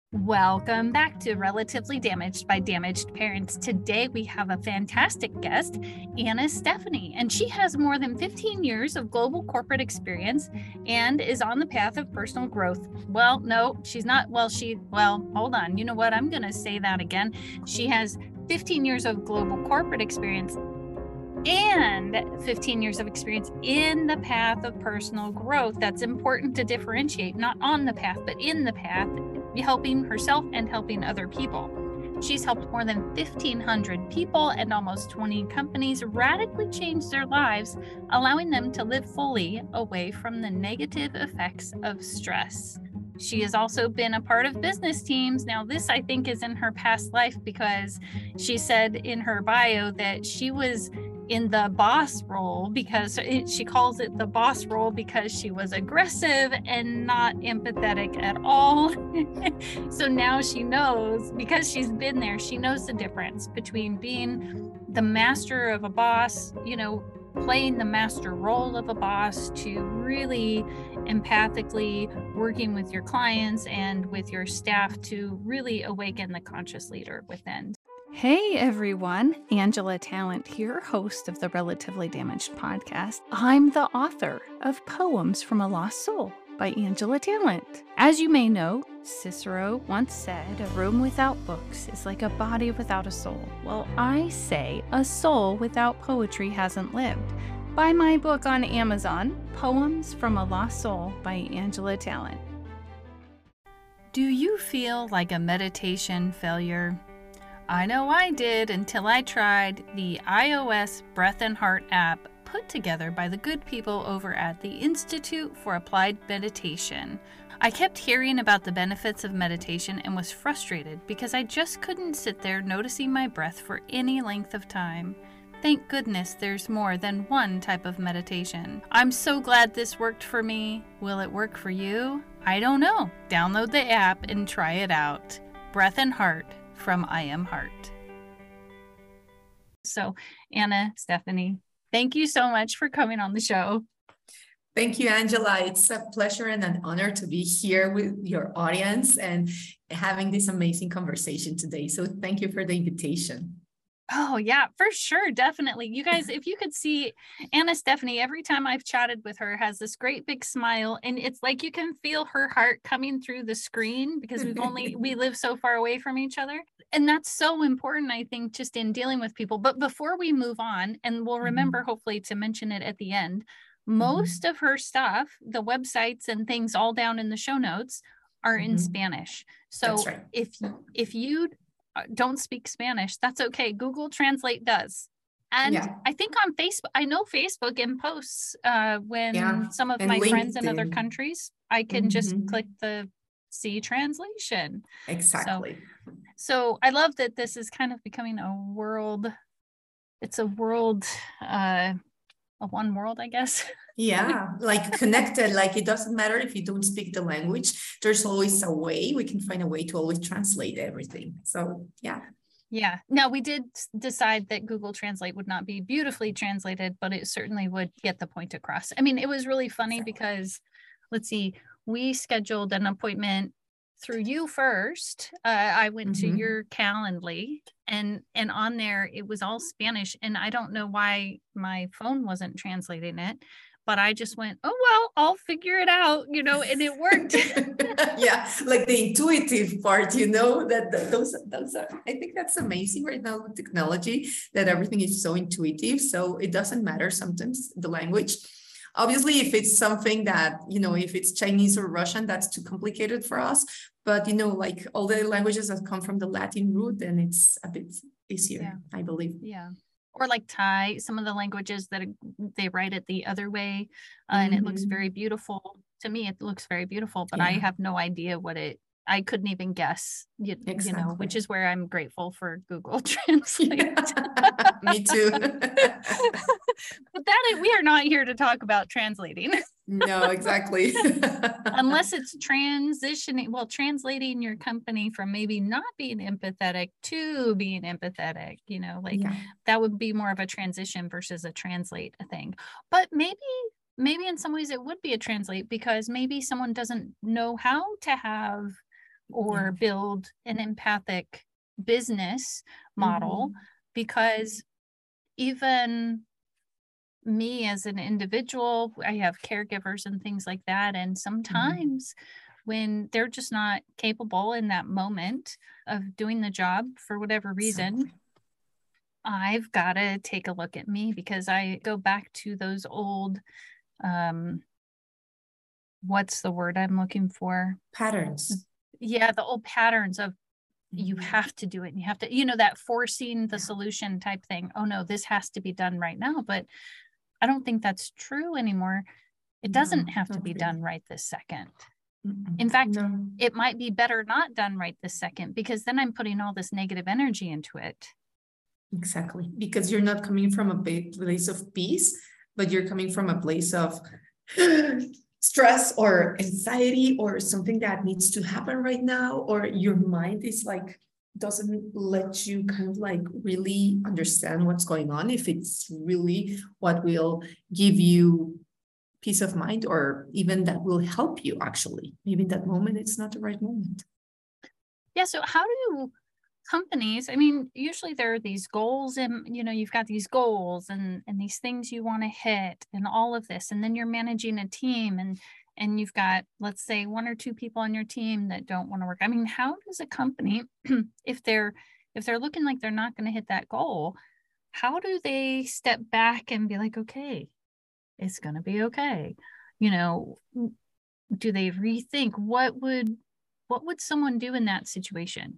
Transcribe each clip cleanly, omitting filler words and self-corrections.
Welcome back to Relatively Damaged by Damaged Parents. Today we have a fantastic guest, Anna Stephanie, and she has more than 15 years of global corporate experience and is on the path of personal growth. Well, no, she's not. Hold on. You know what? I'm going to say that again. She has 15 years of global corporate experience and 15 years of experience in the path of personal growth. That's important to differentiate, not on the path, but in the path, helping herself and helping other people. She's helped more than 1,500 people and almost 20 companies radically change their lives, allowing them to live fully away from the negative effects of stress. She has also been a part of business teams. Now, this I think is in her past life because she said in her bio that she was in the boss role because she calls it the boss role because she was aggressive and not empathetic at all. So now she knows, because she's been there, she knows the difference between being the master of a boss, playing the master role of a boss, to really empathically working with your clients and with your staff to really awaken the conscious leader within. Hey everyone, Angela Talent here, host of the Relatively Damaged podcast. I'm the author of Poems from a Lost Soul by Angela Talent. As you may know, Cicero once said, "A room without books is like a body without a soul." Well, I say a soul without poetry hasn't lived. Buy my book on Amazon, Poems from a Lost Soul by Angela Talent. Do you feel like a meditation failure? I know I did until I tried the iOS Breath and Heart app put together by the good people over at the Institute for Applied Meditation. I kept hearing about the benefits of meditation and was frustrated because I just couldn't sit there noticing my breath for any length of time. Thank goodness there's more than one type of meditation. I'm so glad this worked for me. Will it work for you? I don't know. Download the app and try it out. Breath and Heart from I Am Heart. So, Anna Stephanie, thank you so much for coming on the show. Thank you, Angela. It's a pleasure and an honor to be here with your audience and having this amazing conversation today. So thank you for the invitation. Oh, yeah, for sure. Definitely. You guys, if you could see Anna Stephanie, every time I've chatted with her, has this great big smile. And it's like you can feel her heart coming through the screen because we live so far away from each other. And that's so important, I think, just in dealing with people. But before we move on, and we'll remember hopefully to mention it at the end, most of her stuff, the websites and things all down in the show notes, are in Spanish. So right. if you don't speak Spanish, that's okay. Google Translate does. And I think on Facebook, I know Facebook and posts when some of my friends in other countries, I can just click the see translation. Exactly. So I love that this is kind of becoming a world, it's a world, a one world, I guess. Yeah, like connected, like it doesn't matter if you don't speak the language, there's always a way, we can find a way to always translate everything. So, yeah. Yeah. Now, we did decide that Google Translate would not be beautifully translated, but it certainly would get the point across. I mean, it was really funny because, let's see, we scheduled an appointment through you first. I went to your Calendly, and on there, it was all Spanish, and I don't know why my phone wasn't translating it. But I just went, oh, well, I'll figure it out, and it worked. Yeah, like the intuitive part, that those are, I think that's amazing right now with technology, that everything is so intuitive. So it doesn't matter sometimes the language. Obviously, if it's something that, if it's Chinese or Russian, that's too complicated for us. But, like all the languages that come from the Latin root, then it's a bit easier, I believe. Yeah. Or like Thai, some of the languages that they write it the other way, and it looks very beautiful. To me, it looks very beautiful, but I have no idea I couldn't even guess, which is where I'm grateful for Google Translate. Me too. But we are not here to talk about translating. No, exactly. Unless it's translating your company from maybe not being empathetic to being empathetic, that would be more of a transition versus a translate thing. But maybe in some ways it would be a translate, because maybe someone doesn't know how to have or build an empathic business model, because even me as an individual, I have caregivers and things like that. And sometimes when they're just not capable in that moment of doing the job for whatever reason, I've got to take a look at me, because I go back to those old, what's the word I'm looking for? Patterns. Yeah, the old patterns of you have to do it and you have to, you know, that forcing the solution type thing. Oh no, this has to be done right now. But I don't think that's true anymore. It doesn't have to be done right this second. In fact, it might be better not done right this second, because then I'm putting all this negative energy into it. Exactly. Because you're not coming from a place of peace, but you're coming from a place of stress or anxiety or something that needs to happen right now, or your mind is like, doesn't let you kind of like really understand what's going on, if it's really what will give you peace of mind, or even that will help you actually. Maybe in that moment, it's not the right moment. Yeah. So how do companies, I mean, usually there are these goals and, you know, you've got these goals and these things you want to hit and all of this, and then you're managing a team and you've got, let's say, one or two people on your team that don't want to work. I mean, how does a company, if they're looking like they're not going to hit that goal, how do they step back and be like, okay, it's going to be okay? You know, do they rethink what would someone do in that situation?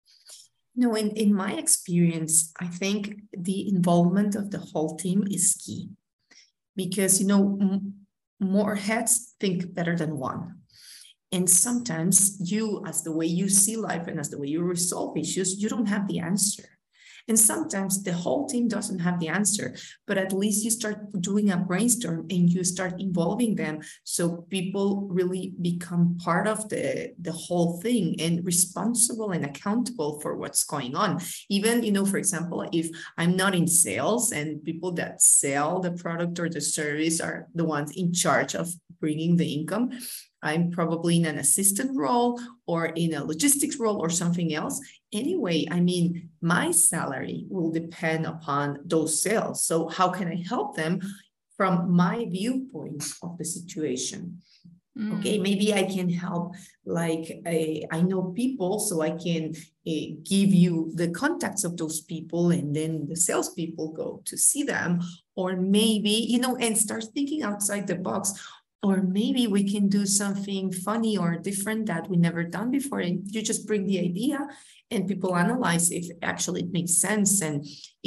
No, in my experience, I think the involvement of the whole team is key, because, you know, more heads think better than one. And sometimes you, as the way you see life and as the way you resolve issues, you don't have the answer. And sometimes the whole team doesn't have the answer, but at least you start doing a brainstorm and you start involving them, so people really become part of the whole thing and responsible and accountable for what's going on. Even, you know, for example, if I'm not in sales and people that sell the product or the service are the ones in charge of bringing the income, I'm probably in an assistant role or in a logistics role or something else. Anyway, I mean, my salary will depend upon those sales. So how can I help them from my viewpoint of the situation? Okay, maybe I can help, like I know people, so I can give you the contacts of those people, and then the salespeople go to see them. Or maybe, you know, and start thinking outside the box. Or maybe we can do something funny or different that we never done before. And you just bring the idea and people analyze if actually it makes sense. And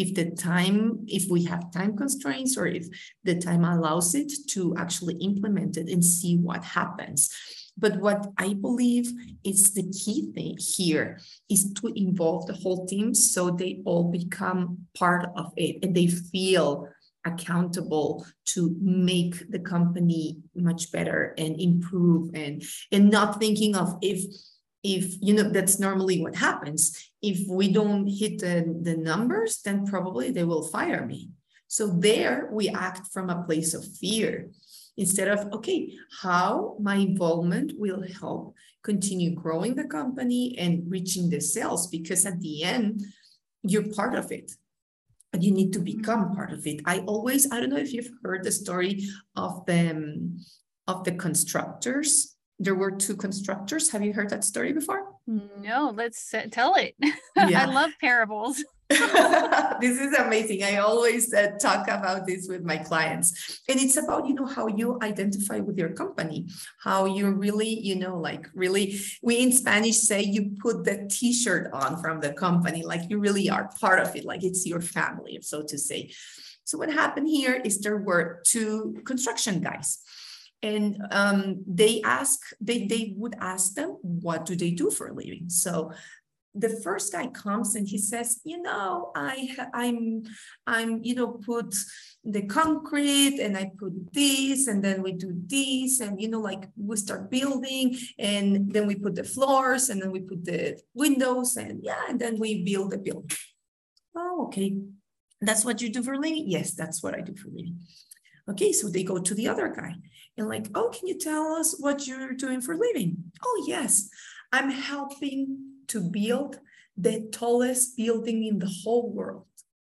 if we have time constraints, or if the time allows it to actually implement it and see what happens. But what I believe is the key thing here is to involve the whole team, so they all become part of it and they feel accountable to make the company much better and improve, and not thinking of if you know, that's normally what happens. If we don't hit the numbers, then probably they will fire me. So there we act from a place of fear, instead of, okay, how my involvement will help continue growing the company and reaching the sales, because at the end you're part of it. But you need to become part of it. I don't know if you've heard the story of the constructors. There were two constructors. Have you heard that story before? No, let's tell it. Yeah. I love parables. This is amazing. I always talk about this with my clients. And it's about, you know, how you identify with your company, how you really, you know, like really, we in Spanish say you put the t-shirt on from the company, like you really are part of it, like it's your family, so to say. So what happened here is there were two construction guys. And they would ask them, what do they do for a living? So the first guy comes and he says, you know, I'm, you know, put the concrete and I put this, and then we do this, and, you know, like we start building, and then we put the floors, and then we put the windows, and yeah, and then we build the building. Oh, okay. That's what you do for a living? Yes, that's what I do for a living. Okay, so they go to the other guy and like, oh, can you tell us what you're doing for a living? Oh, yes. I'm helping to build the tallest building in the whole world.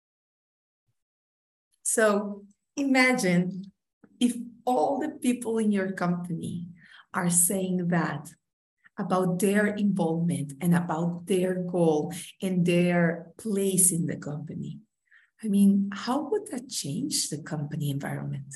So imagine if all the people in your company are saying that about their involvement and about their goal and their place in the company. I mean, how would that change the company environment?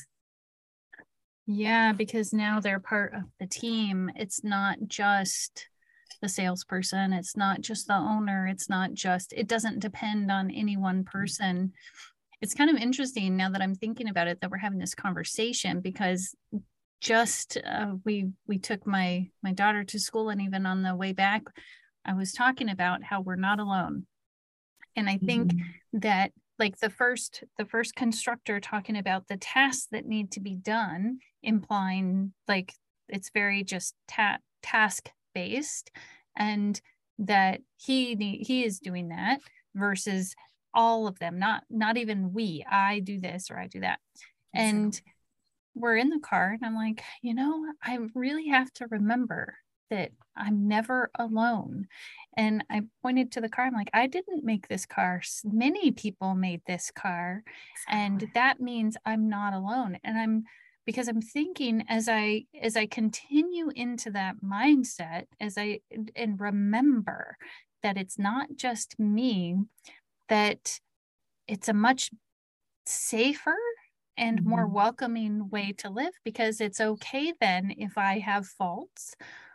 Yeah, because now they're part of the team. It's not just the salesperson. It's not just the owner. It doesn't depend on any one person. It's kind of interesting now that I'm thinking about it that we're having this conversation, because just we took my daughter to school, and even on the way back, I was talking about how we're not alone. And I think that, like, the first constructor talking about the tasks that need to be done, implying like it's very just task based, and that he is doing that versus all of them, not even I do this or I do that. And we're in the car, and I'm like, I really have to remember that I'm never alone. And I pointed to the car. I'm like, I didn't make this car. Many people made this car. And that means I'm not alone. And because I'm thinking as I continue into that mindset, and remember that it's not just me, that it's a much safer and more welcoming way to live, because it's okay then if I have faults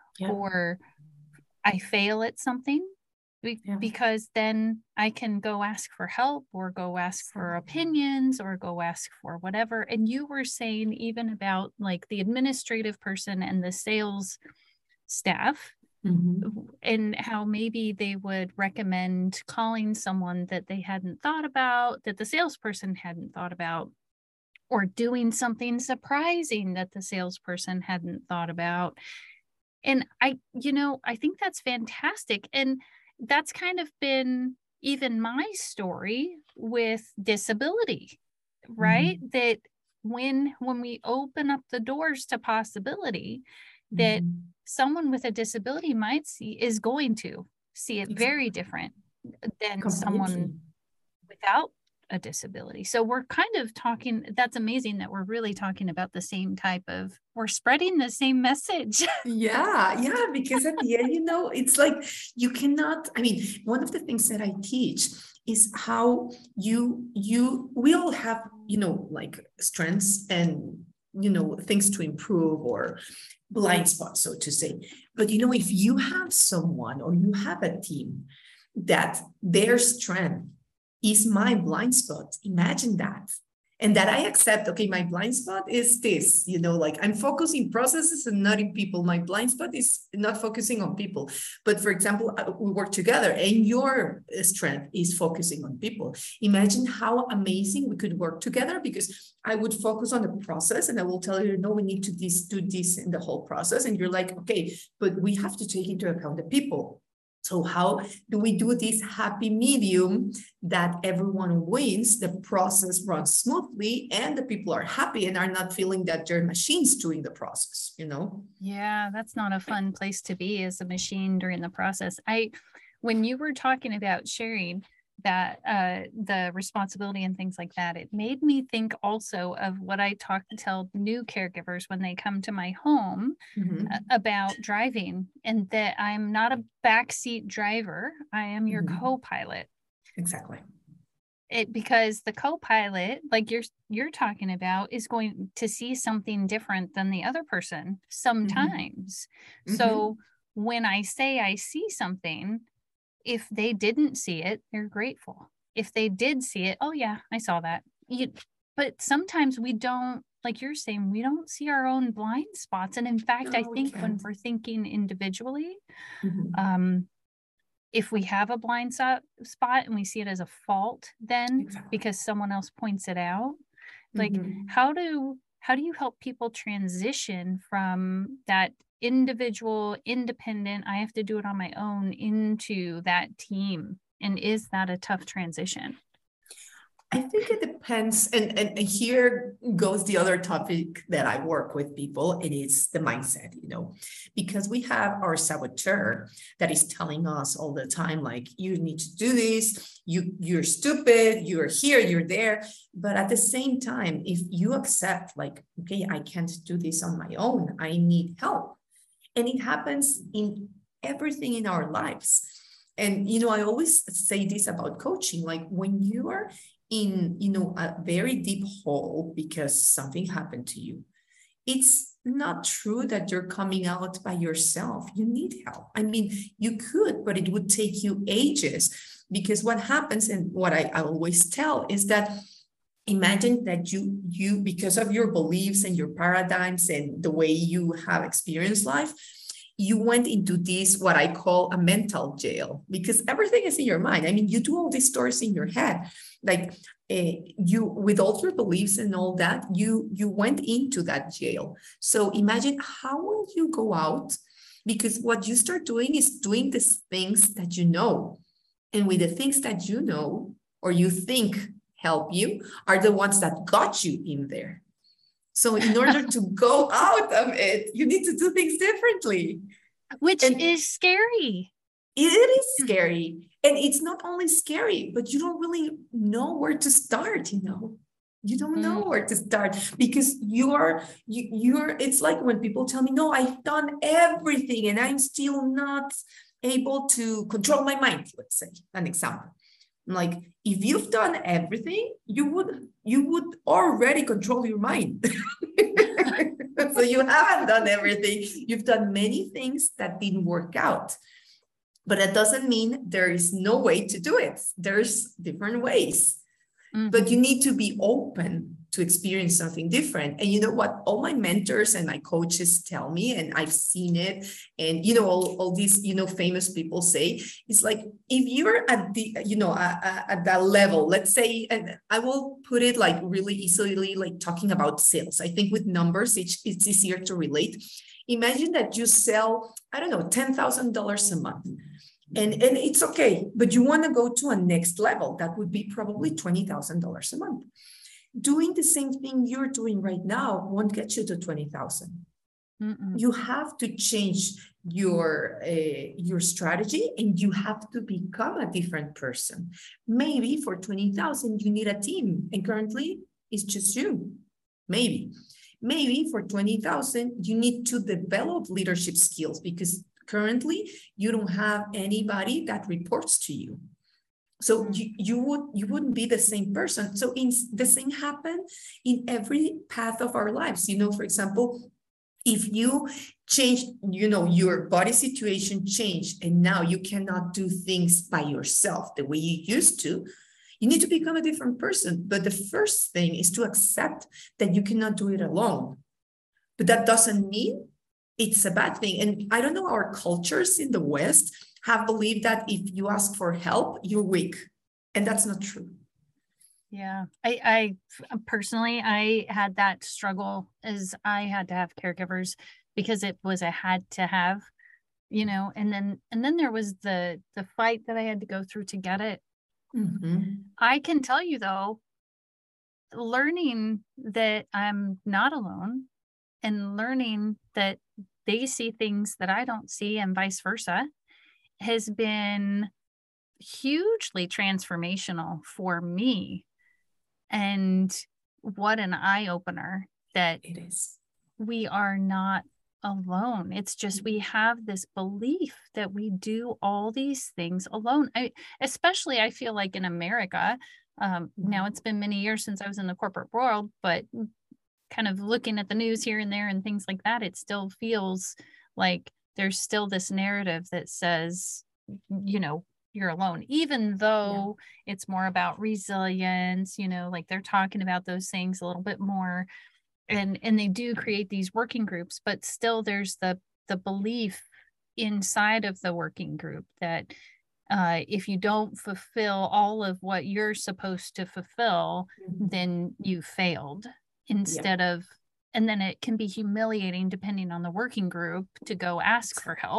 or I fail at something, because then I can go ask for help or go ask for opinions or go ask for whatever. And you were saying even about like the administrative person and the sales staff, and how maybe they would recommend calling someone that they hadn't thought about, that the salesperson hadn't thought about, or doing something surprising that the salesperson hadn't thought about. And I think that's fantastic. And that's kind of been even my story with disability, right? That when we open up the doors to possibility, that someone with a disability is going to see it very different than someone without a disability. So we're kind of talking, that's amazing that we're really talking about the same we're spreading the same message. Yeah, because at the end, it's like you cannot, one of the things that I teach is how we all have, like strengths and, things to improve or blind spots, so to say. But, if you have someone or you have a team that their strength is my blind spot, imagine that. And that I accept, okay, my blind spot is this, like I'm focusing processes and not in people. My blind spot is not focusing on people. But for example, we work together and your strength is focusing on people. Imagine how amazing we could work together, because I would focus on the process and I will tell you, no, we need to do this in the whole process. And you're like, okay, but we have to take into account the people. So how do we do this happy medium that everyone wins, the process runs smoothly, and the people are happy and are not feeling that they're machines doing the process, Yeah, that's not a fun place to be as a machine during the process. When you were talking about sharing that the responsibility and things like that, it made me think also of what I tell new caregivers when they come to my home about driving, and that I'm not a backseat driver. I am your co-pilot. Exactly. Because the co-pilot, like you're talking about, is going to see something different than the other person sometimes. So when I say I see something, if they didn't see it, they're grateful. If they did see it, oh yeah, I saw that. But sometimes we don't, like you're saying, we don't see our own blind spots. And in fact, I think when we're thinking individually, if we have a blind spot and we see it as a fault, then because someone else points it out, like how do you help people transition from that individual, independent, I have to do it on my own, into that team? And is that a tough transition? I think it depends. And here goes the other topic that I work with people. It is the mindset, because we have our saboteur that is telling us all the time, like, you need to do this, you're stupid, you're here, you're there. But at the same time, if you accept, like, okay, I can't do this on my own, I need help. And it happens in everything in our lives. And, I always say this about coaching, like when you are in, a very deep hole because something happened to you, it's not true that you're coming out by yourself. You need help. I mean, you could, but it would take you ages, because what happens, and what I always tell, is that imagine that you because of your beliefs and your paradigms and the way you have experienced life, you went into this, what I call a mental jail, because everything is in your mind. I mean, you do all these stories in your head, like you, with all your beliefs and all that, you went into that jail. So imagine, how will you go out? Because what you start doing is doing these things that you know. And with the things that you know, or you think help you, are the ones that got you in there. So in order to go out of it, you need to do things differently. Which is scary. It is scary. And it's not only scary, but you don't really know where to start, You don't know where to start, because you're, it's like when people tell me, no, I've done everything and I'm still not able to control my mind, let's say, an example. Like, if you've done everything, you would already control your mind. So you haven't done everything. You've done many things that didn't work out. But that doesn't mean there is no way to do it. There's different ways. But you need to be open to experience something different. And you know what? All my mentors and my coaches tell me, and I've seen it, and, all these, famous people say, it's like, if you're at the, at that level, let's say, and I will put it like really easily, like talking about sales. I think with numbers, it's easier to relate. Imagine that you sell, I don't know, $10,000 a month. And it's okay, but you want to go to a next level. That would be probably $20,000 a month. Doing the same thing you're doing right now won't get you to 20,000. You have to change your strategy, and you have to become a different person. Maybe for 20,000, you need a team, and currently it's just you. Maybe for 20,000, you need to develop leadership skills, because currently you don't have anybody that reports to you. So you wouldn't be the same person. So the same happen in every path of our lives. For example, if you change, your body situation changed, and now you cannot do things by yourself the way you used to, you need to become a different person. But the first thing is to accept that you cannot do it alone. But that doesn't mean it's a bad thing. And I don't know, our cultures in the West have believed that if you ask for help, you're weak. And that's not true. Yeah. I personally, I had that struggle, as I had to have caregivers because it was a had to have, and then there was the fight that I had to go through to get it. I can tell you though, learning that I'm not alone, and learning that they see things that I don't see, and vice versa, has been hugely transformational for me. And what an eye-opener that it is. We are not alone. It's just, we have this belief that we do all these things alone. Especially I feel like in America, now it's been many years since I was in the corporate world, but kind of looking at the news here and there and things like that, it still feels like there's still this narrative that says, you're alone, even though it's more about resilience, like they're talking about those things a little bit more, and they do create these working groups, but still there's the belief inside of the working group that if you don't fulfill all of what you're supposed to fulfill, then you failed. Instead of, and then it can be humiliating depending on the working group to go ask for help,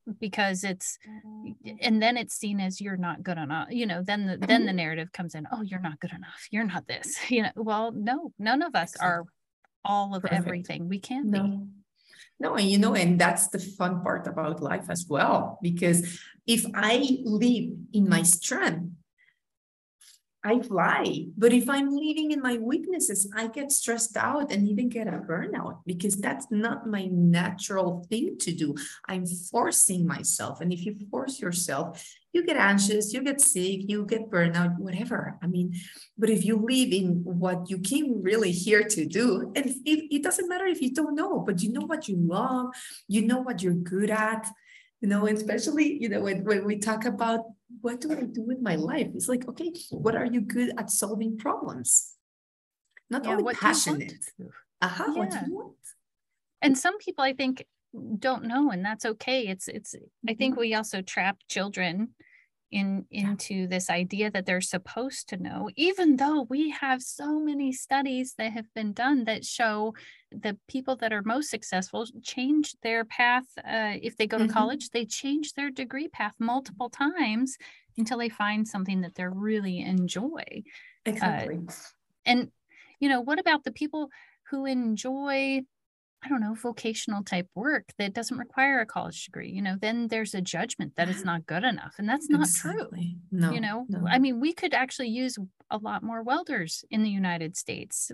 because and then it's seen as you're not good enough, then the narrative comes in, oh, you're not good enough, you're not this, well, no, none of us are all of everything we can be. No, and that's the fun part about life as well, because if I live in my strength, I fly. But if I'm living in my weaknesses, I get stressed out and even get a burnout, because that's not my natural thing to do. I'm forcing myself. And if you force yourself, you get anxious, you get sick, you get burnout, whatever. I mean, but if you live in what you came really here to do, and it doesn't matter if you don't know, but you know what you love, you know what you're good at, and especially, when we talk about what do I do with my life? It's like, okay, what are you good at solving problems? Not only passionate. What do you want? And some people, I think, don't know, and that's okay. I think we also trap children into this idea that they're supposed to know, even though we have so many studies that have been done that show the people that are most successful change their path. If they go to college, they change their degree path multiple times until they find something that they really enjoy. Exactly. And what about the people who enjoy, I don't know, vocational type work that doesn't require a college degree? Then there's a judgment that it's not good enough. And that's not true. No, no. No. I mean, we could actually use a lot more welders in the United States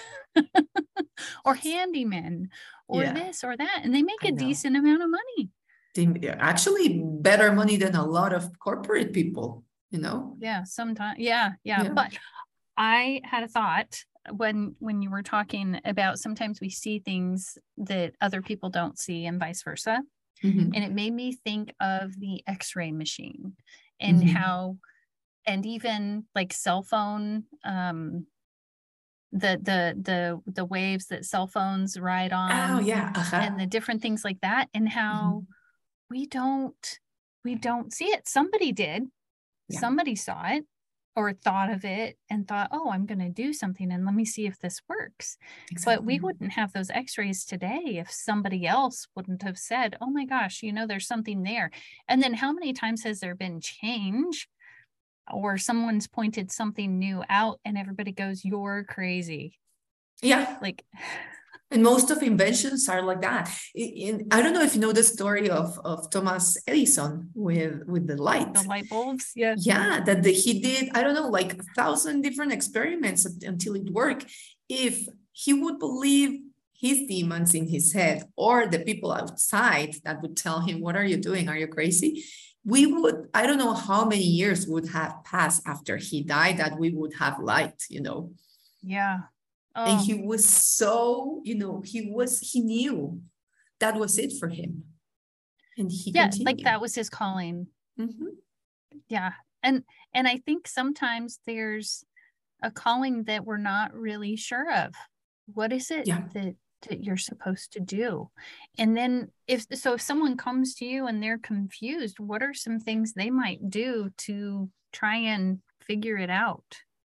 or handymen or this or that. And they make a decent amount of money. Actually, better money than a lot of corporate people, Yeah, sometimes. Yeah. But I had a thought when you were talking about sometimes we see things that other people don't see and vice versa. And it made me think of the X-ray machine and how, and even like cell phone, the waves that cell phones ride on, and the different things like that, and how we don't see it. Somebody did. Somebody saw it or thought of it and thought, oh, I'm going to do something and let me see if this works. Exactly. But we wouldn't have those x-rays today if somebody else wouldn't have said, oh my gosh, there's something there. And then how many times has there been change or someone's pointed something new out and everybody goes, you're crazy. Yeah. And most of inventions are like that. I don't know if you know the story of Thomas Edison with the light. The light bulbs, yeah. Yeah, that he did, I don't know, like 1,000 different experiments until it worked. If he would believe his demons in his head or the people outside that would tell him, what are you doing? Are you crazy? We would, I don't know how many years would have passed after he died that we would have light, Yeah. Oh. And he was so, he knew that was it for him. And he continued. Like that was his calling. Yeah. And I think sometimes there's a calling that we're not really sure of. What is it that you're supposed to do? And then if someone comes to you and they're confused, what are some things they might do to try and figure it out?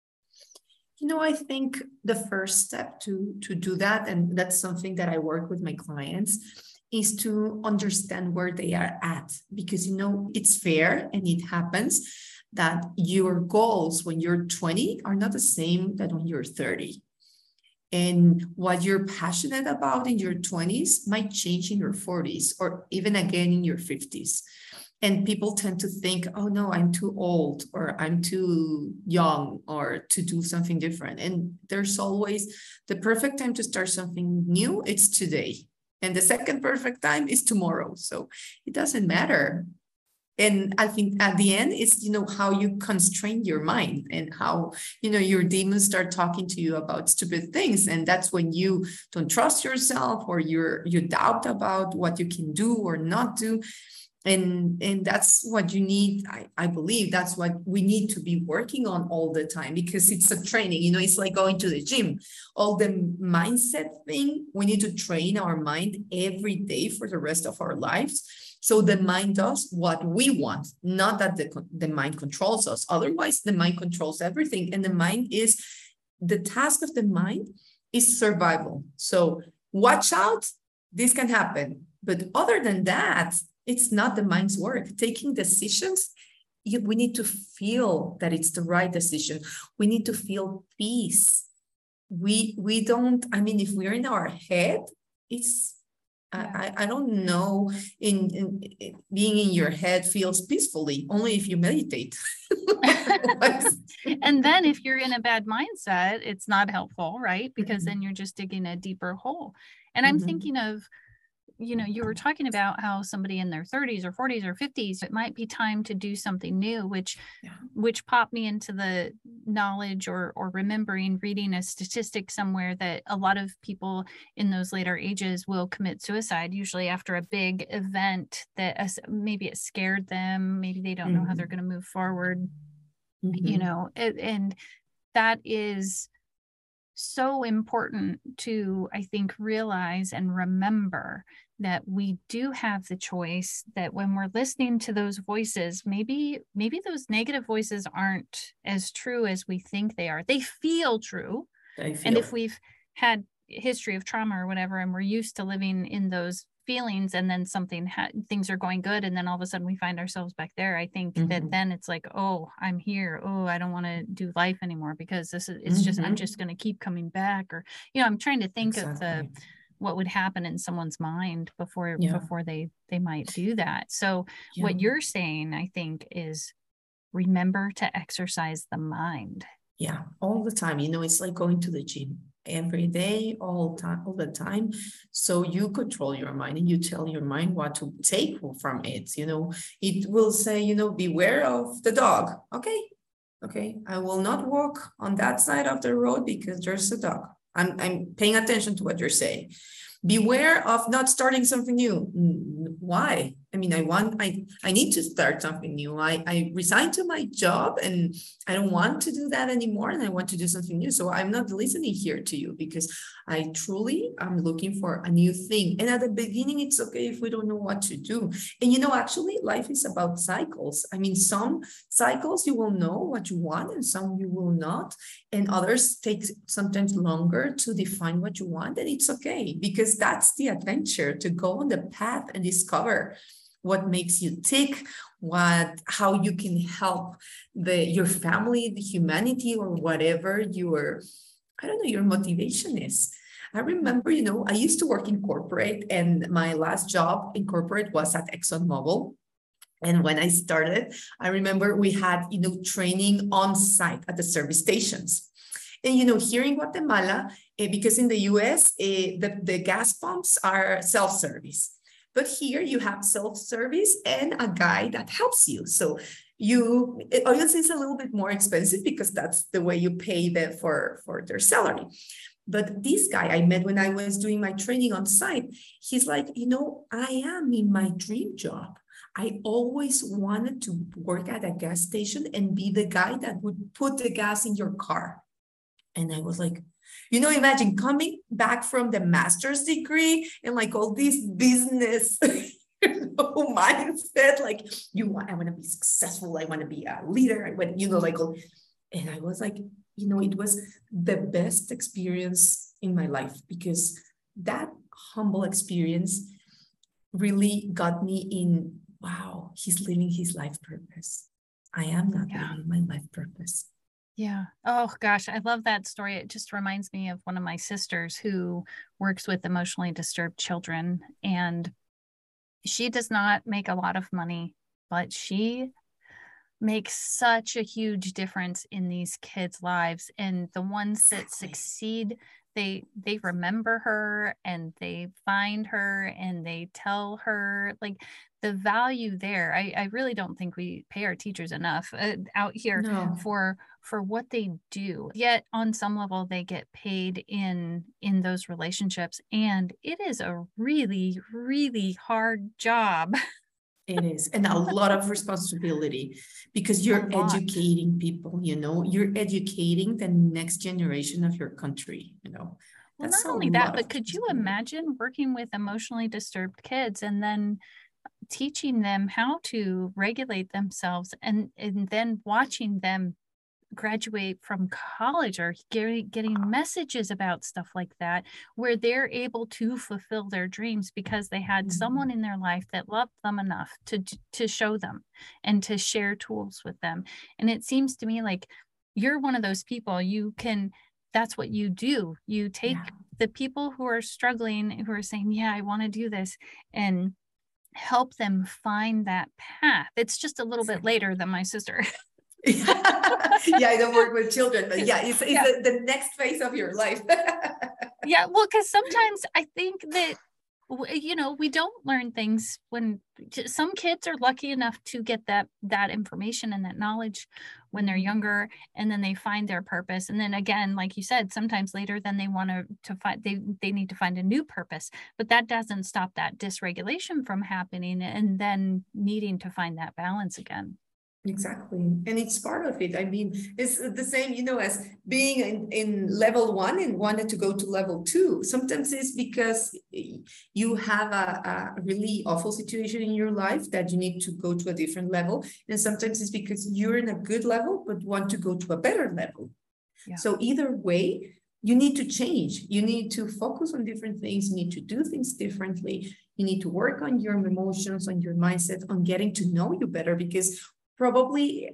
I think the first step to do that, and that's something that I work with my clients, is to understand where they are at. Because, it's fair and it happens that your goals when you're 20 are not the same that when you're 30. And what you're passionate about in your 20s might change in your 40s or even again in your 50s. And people tend to think, oh no, I'm too old or I'm too young or to do something different. And there's always the perfect time to start something new. It's today. And the second perfect time is tomorrow. So it doesn't matter. And I think at the end, it's, how you constrain your mind and how, your demons start talking to you about stupid things. And that's when you don't trust yourself or you doubt about what you can do or not do. And that's what you need. I believe that's what we need to be working on all the time, because it's a training, it's like going to the gym. All the mindset thing, we need to train our mind every day for the rest of our lives. So the mind does what we want, not that the mind controls us. Otherwise, the mind controls everything. And the task of the mind is survival. So watch out, this can happen. But other than that, It's not the mind's work. Taking decisions, we need to feel that it's the right decision. We need to feel peace. We don't, I mean, if we're in our head, it's, I don't know, in being in your head feels peacefully, only if you meditate. And then if you're in a bad mindset, it's not helpful, right? Because Mm-hmm. then you're just digging a deeper hole. And I'm thinking of, you were talking about how somebody in their 30s or 40s or 50s, it might be time to do something new, which popped me into the knowledge or remembering reading a statistic somewhere that a lot of people in those later ages will commit suicide, usually after a big event that maybe it scared them, maybe they don't know how they're going to move forward, and that is so important to, I think, realize and remember that we do have the choice, that when we're listening to those voices, maybe those negative voices aren't as true as we think they are. They feel true. And if we've had history of trauma or whatever, and we're used to living in those feelings, and then things are going good, and then all of a sudden we find ourselves back there, I think that then it's like, oh, I'm here, oh, I don't want to do life anymore because it's just, I'm just going to keep coming back. Or I'm trying to think of what would happen in someone's mind before they might do that. So what you're saying, I think, is remember to exercise the mind. Yeah, all the time. It's like going to the gym every day, all the time. So you control your mind and you tell your mind what to take from it. It will say, beware of the dog. Okay, I will not walk on that side of the road because there's a dog. I'm paying attention to what you're saying. Beware of not starting something new. Why? I mean, I need to start something new. I resigned to my job and I don't want to do that anymore. And I want to do something new. So I'm not listening here to you because I truly am looking for a new thing. And at the beginning, it's okay if we don't know what to do. And actually life is about cycles. I mean, some cycles you will know what you want and some you will not. And others take sometimes longer to define what you want. And it's okay, because that's the adventure, to go on the path and discover what makes you tick, how you can help your family, the humanity, or whatever your motivation is. I remember, I used to work in corporate, and my last job in corporate was at ExxonMobil. And when I started, I remember we had, training on site at the service stations. And, here in Guatemala, because in the US, the gas pumps are self-service. But here you have self-service and a guy that helps you. So obviously it's a little bit more expensive because that's the way you pay them for their salary. But this guy I met when I was doing my training on site, he's like, I am in my dream job. I always wanted to work at a gas station and be the guy that would put the gas in your car. And I was like, imagine coming back from the master's degree and like all this business mindset, like I want to be successful. I want to be a leader. I went, and I was like, it was the best experience in my life, because that humble experience really got me in, wow, he's living his life purpose. I am not living my life purpose. Yeah. Oh, gosh. I love that story. It just reminds me of one of my sisters who works with emotionally disturbed children. And she does not make a lot of money, but she makes such a huge difference in these kids' lives. And the ones that succeed, they remember her and they find her and they tell her, like, the value there. I really don't think we pay our teachers enough out here for what they do. Yet on some level they get paid in those relationships, and it is a really, really hard job. It is. And a lot of responsibility, because you're educating people, you're educating the next generation of your country, Well, not only that, but could you imagine working with emotionally disturbed kids and then teaching them how to regulate themselves and then watching them graduate from college are getting messages about stuff like that, where they're able to fulfill their dreams because they had someone in their life that loved them enough to show them and to share tools with them. And it seems to me like you're one of those people. That's what you do. You take the people who are struggling, who are saying, yeah, I want to do this, and help them find that path. It's just a little bit later than my sister. Yeah, I don't work with children, but it's the next phase of your life. Yeah, well, because sometimes I think that, we don't learn things when some kids are lucky enough to get that information and that knowledge when they're younger, and then they find their purpose. And then again, like you said, sometimes later, then they want to find, they need to find a new purpose, but that doesn't stop that dysregulation from happening and then needing to find that balance again. Exactly. And it's part of it. I mean, it's the same, as being in level 1 and wanted to go to level 2. Sometimes it's because you have a really awful situation in your life that you need to go to a different level. And sometimes it's because you're in a good level, but want to go to a better level. Yeah. So either way, you need to change. You need to focus on different things. You need to do things differently. You need to work on your emotions, on your mindset, on getting to know you better, because probably,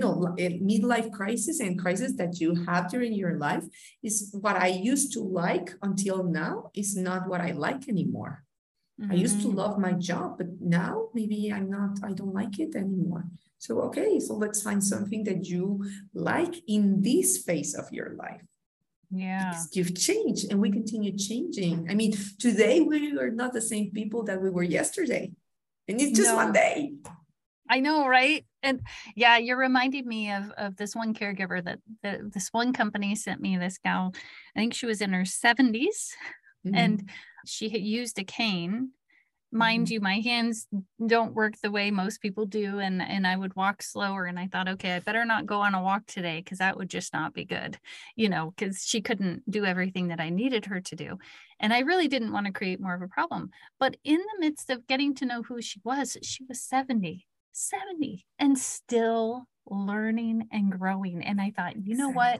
midlife crisis and crisis that you have during your life is what I used to like until now is not what I like anymore. I used to love my job, but now maybe I don't like it anymore. So, okay, so let's find something that you like in this phase of your life. Yeah. Because you've changed and we continue changing. I mean, today we are not the same people that we were yesterday. And it's just one day. I know, right? And yeah, you're reminding me of this one caregiver that this one company sent me, this gal. I think she was in her 70s and she had used a cane. Mind you, my hands don't work the way most people do. And I would walk slower. And I thought, okay, I better not go on a walk today because that would just not be good, because she couldn't do everything that I needed her to do. And I really didn't want to create more of a problem. But in the midst of getting to know who she was 70 and still learning and growing. And I thought, you know what?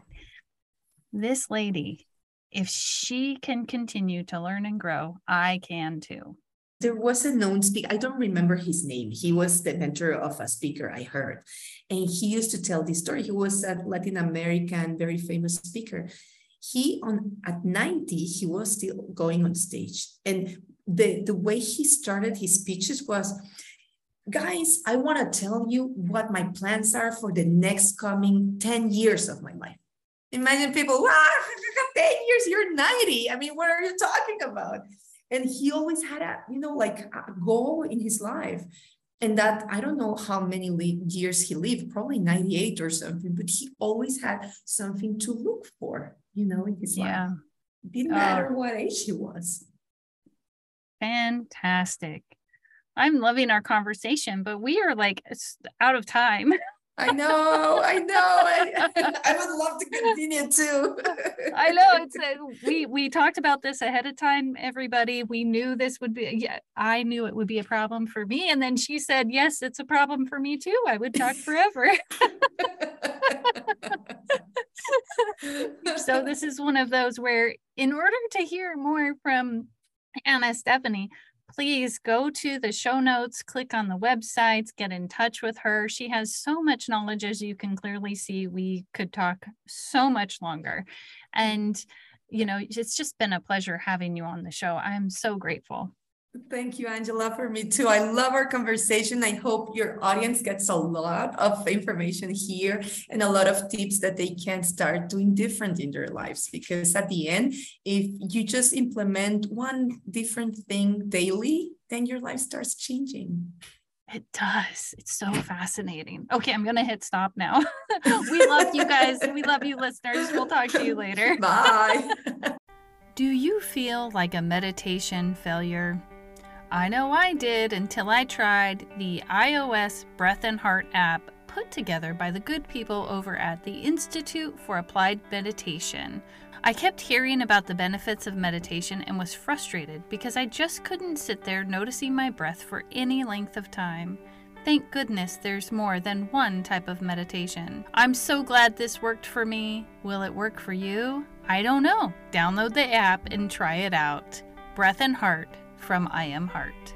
This lady, if she can continue to learn and grow, I can too. There was a known speaker, I don't remember his name. He was the mentor of a speaker I heard. And he used to tell this story. He was a Latin American, very famous speaker. At 90, he was still going on stage. And the way he started his speeches was, guys, I want to tell you what my plans are for the next coming 10 years of my life. Imagine people, 10 years, you're 90. I mean, what are you talking about? And he always had a goal in his life. And that, I don't know how many years he lived, probably 98 or something, but he always had something to look for, in his life. It didn't matter what age he was. Fantastic. I'm loving our conversation, but we are out of time. I know. I would love to continue too. I know. We talked about this ahead of time, everybody. We knew this would be, I knew it would be a problem for me. And then she said, yes, it's a problem for me too. I would talk forever. So this is one of those where, in order to hear more from Ana Stephanie, please go to the show notes, click on the websites, get in touch with her. She has so much knowledge, as you can clearly see. We could talk so much longer. And, it's just been a pleasure having you on the show. I'm so grateful. Thank you, Angela, for me too. I love our conversation. I hope your audience gets a lot of information here and a lot of tips that they can start doing different in their lives. Because at the end, if you just implement one different thing daily, then your life starts changing. It does. It's so fascinating. Okay, I'm going to hit stop now. We love you guys. We love you, listeners. We'll talk to you later. Bye. Do you feel like a meditation failure? I know I did until I tried the iOS Breath and Heart app put together by the good people over at the Institute for Applied Meditation. I kept hearing about the benefits of meditation and was frustrated because I just couldn't sit there noticing my breath for any length of time. Thank goodness there's more than one type of meditation. I'm so glad this worked for me. Will it work for you? I don't know. Download the app and try it out. Breath and Heart from I Am Heart.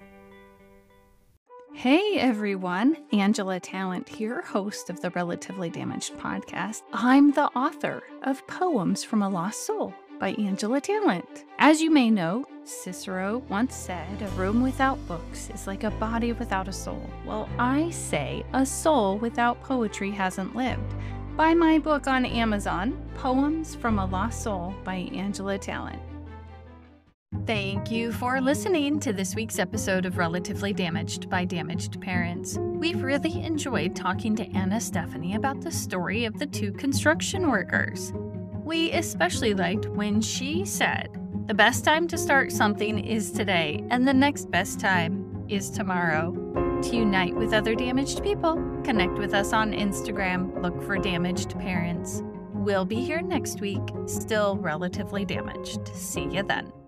Hey everyone, Angela Talent here, host of the Relatively Damaged podcast. I'm the author of Poems from a Lost Soul by Angela Talent. As you may know, Cicero once said, "A room without books is like a body without a soul." Well, I say a soul without poetry hasn't lived. Buy my book on Amazon, Poems from a Lost Soul by Angela Talent. Thank you for listening to this week's episode of Relatively Damaged by Damaged Parents. We've really enjoyed talking to Anna Stephanie about the story of the two construction workers. We especially liked when she said, "The best time to start something is today, and the next best time is tomorrow." To unite with other damaged people, connect with us on Instagram, look for Damaged Parents. We'll be here next week, still relatively damaged. See you then.